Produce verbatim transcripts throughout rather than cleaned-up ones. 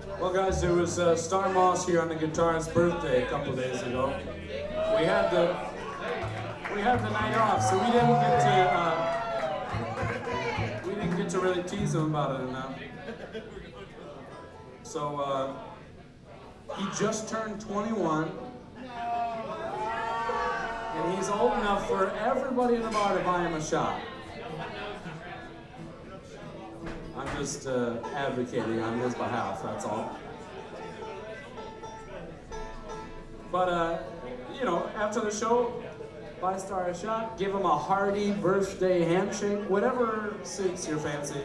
Well, guys, it was uh, Star Moss here on the guitarist's birthday a couple days ago. We had the we had the night off, so we didn't get to uh, we didn't get to really tease him about it enough. So uh, he just turned twenty-one, and he's old enough for everybody in the bar to buy him a shot. I'm just uh, advocating on his behalf, that's all. But, uh, you know, after the show, buy Star a shot, give him a hearty birthday handshake, whatever suits your fancy.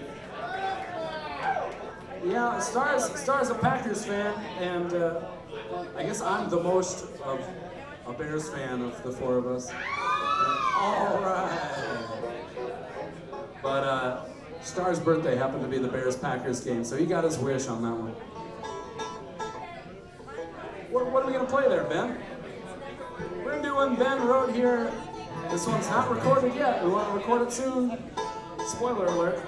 Yeah, Star's, Star's a Packers fan, and uh, I guess I'm the most of a Bears fan of the four of us. All right. But, uh, Star's birthday happened to be the Bears-Packers game, so he got his wish on that one. What, what are we going to play there, Ben? We're going to do one Ben wrote here. This one's not recorded yet. We want to record it soon. Spoiler alert.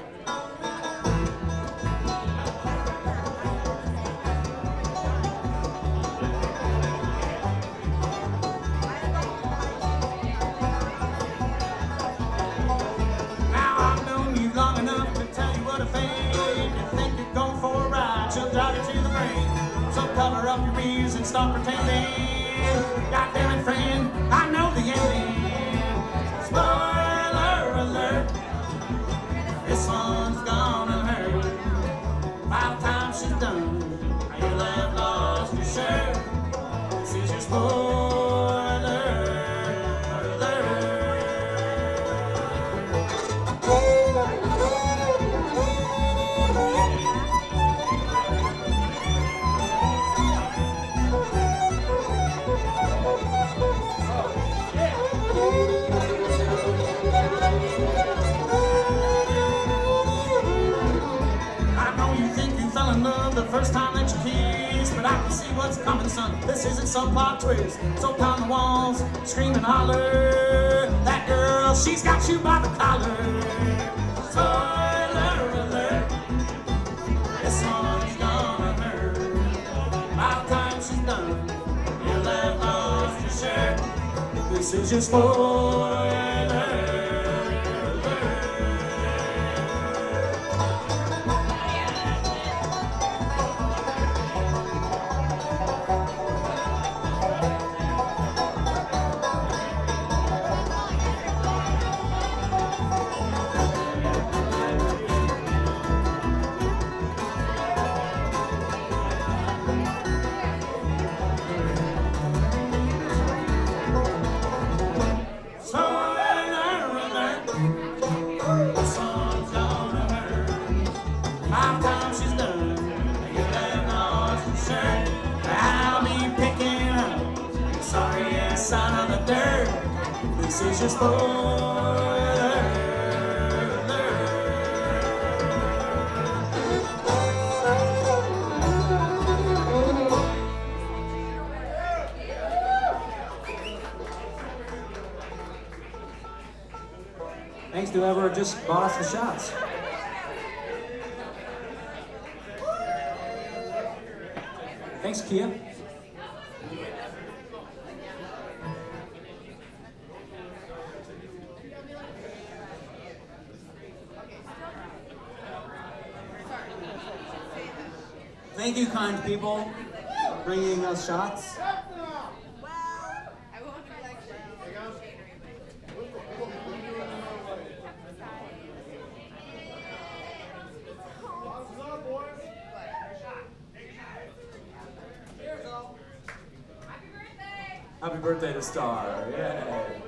Cover up your ears and stop pretending. God damn it, friend, I know the ending. Spoiler alert, this one's gonna hurt. By the time she's done, you'll have lost your shirt. This is your spoiler alert. First time that you kiss, but I can see what's coming, son. This isn't some plot twist. So pound the walls, scream and holler. That girl, she's got you by the collar. Spoiler alert, this one's gonna hurt. By the time she's done, you'll have lost your shirt. This is your spoiler. Son of the dirt, this is your spoiler alert. Thanks to whoever just bought us the shots. Thanks, Kia. Thank you, kind people, bringing us shots. Happy birthday to Star. Yay.